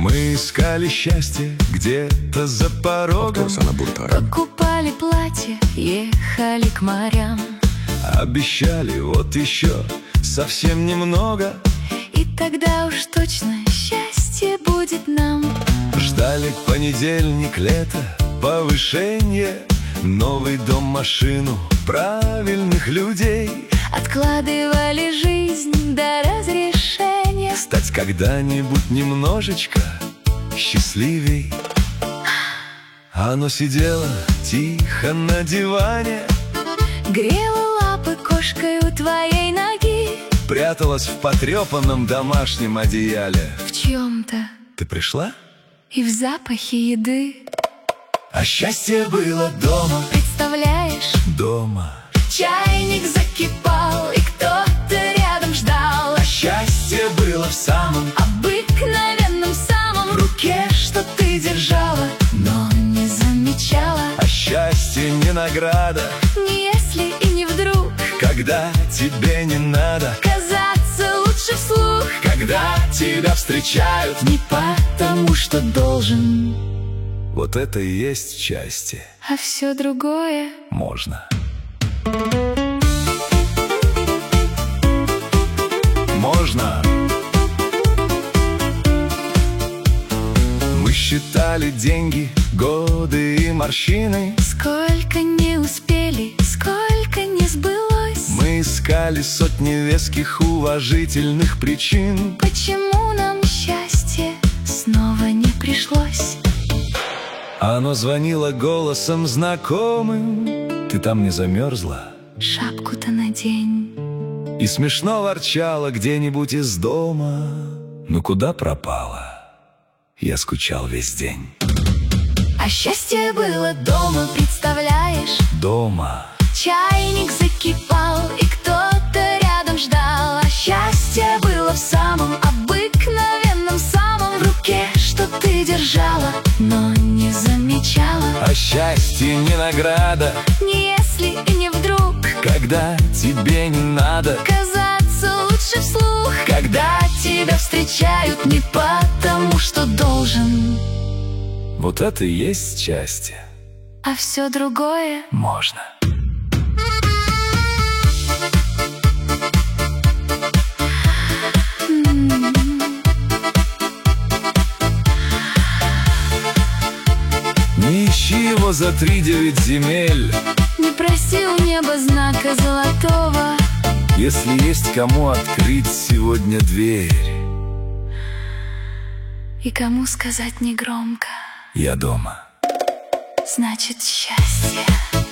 Мы искали счастье где-то за порогом, покупали платье, ехали к морям. обещали вот еще совсем немного, и тогда уж точно счастье будет нам. Ждали понедельник, лето, повышение, новый дом, машину, правильных людей. Откладывали жизнь до разрешения Стать когда-нибудь немножечко счастливей. А оно сидело тихо на диване, грела лапы кошкой у твоей ноги, пряталась в потрепанном домашнем одеяле. в чем-то Ты пришла? и в запахе еды. А счастье было дома, Представляешь, дома. чайник закипал, и кто-то рядом ждал. А счастье было в самом Обыкновенном самом в руке, что ты держала, но не замечала. а счастье не награда, Не если и не вдруг когда тебе не надо, казаться лучше вслух, когда тебя встречают. не потому что должен, Вот это и есть счастье. а все другое. Можно. Можно. Мы считали деньги, годы и морщины. Сколько не успели, сколько не сбылось. Мы искали сотни веских уважительных причин, Почему нам счастье снова не пришлось? оно звонило голосом знакомым. Ты там не замерзла? Шапку-то надень. И смешно ворчала где-нибудь из дома. Ну куда пропала? Я скучал весь день. А счастье было дома, представляешь? Дома. Чайник закипал, и кто-то рядом ждал. А счастье было в самом обыкновенном самом в руке, что ты держала, но не замечала. А счастье не награда, Не если и не вдруг когда тебе не надо, казаться лучше вслух, когда тебя встречают не потому что должен, вот это и есть счастье. а все другое. Можно. Не ищи его за 3-9 земель, Не проси у неба знака золотого, если есть кому открыть сегодня дверь. и кому сказать негромко, Я дома. значит счастье.